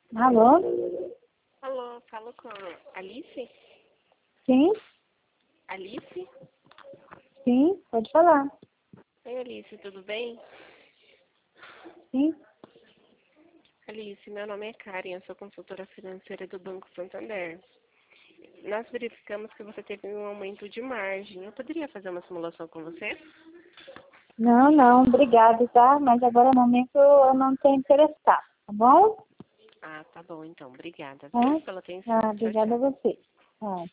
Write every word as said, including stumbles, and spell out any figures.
Alô? Alô, falo com a Alice? Sim? Alice? Sim, pode falar. Oi, Alice, tudo bem? Sim? Alice, meu nome é Karen, eu sou consultora financeira do Banco Santander. Nós verificamos que você teve um aumento de margem. Eu poderia fazer uma simulação com você? Não, não, obrigada, tá? Mas agora no momento eu não estou interessada, tá bom? Ah, tá bom, então. Obrigada, Tá? viu, pela atenção. Ah, Tchau, obrigada a tchau. você. Ah.